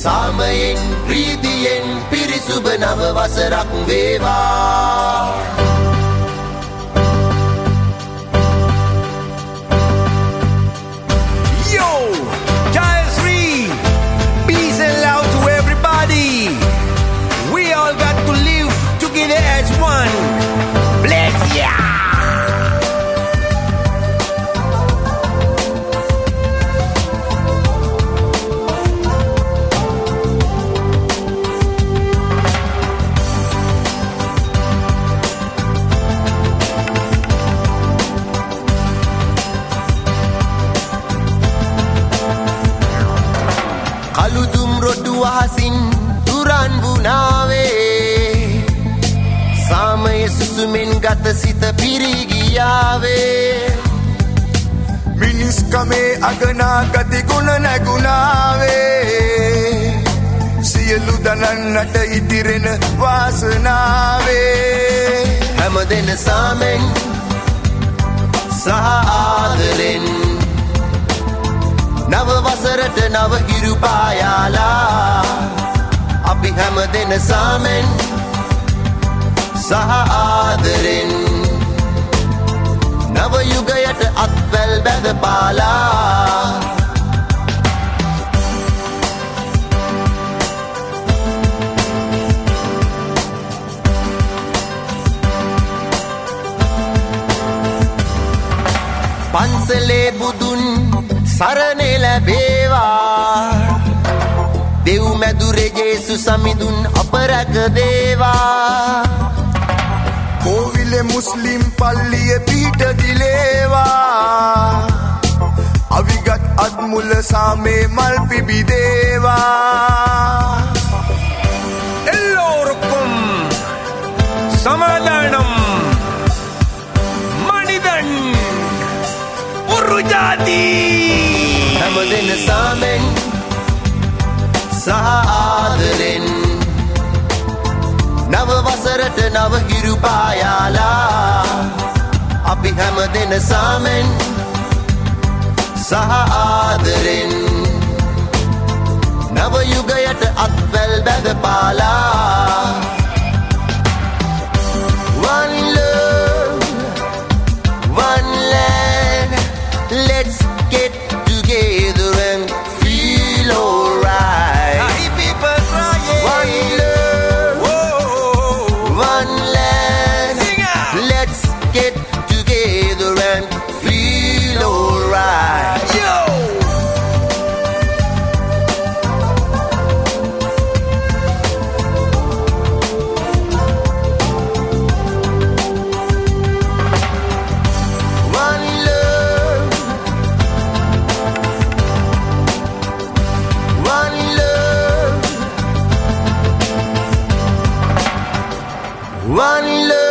සාමයෙන් ප්‍රීතියෙන් පිරිසුබ නව වසරක් වේවා. Yo, Jayasri, peace and love to everybody. We all got to live together as one. Bless ya. කළුදුම් රොඩු අහසින් තුරන් වුණාවේ සාමය සුසුමෙන් ගත සිත පිරිගියාවේ මිනිස්කමේ අගනා ගති ගුණ නැගුණාවේ සියලු දනන්නට ඉතිරෙන වාසනාවේ හැමදෙන සාමෙන් සහ ආදරෙන් නව වසරට නව හිරු පායාලා අපි හැමදෙන සාමෙන් සහ ආදරෙන් නව යුගයට අත්වැල් බැඳපාලා පන්සලේ බුදුන් සරණෙ ලැබේවා දෙව් මැදුරේ ජේසු සමිඳුන් අප රැක දේවා කෝවිලේ මුස්ලිම් පල්ලිය පිහිට දිලේවා අවිගත් අත්මුල සාමේ මල් පිබිදේවා எல்லோருக்கும் சமாதானம் மனிதன் ஒரு ஜாதி හැමදෙන සාමෙන් සහ ආදරෙන් නව වසරට නව හිරු පායාලා අපි හැමදෙන සාමෙන් සහ ආදරෙන් නව යුගයට අත්වැල් බැඳපාලා One love, one land, let's get together and feel alright. people crying. One love, one land, let's get together and feel alright. Yo. One love, one love, one love.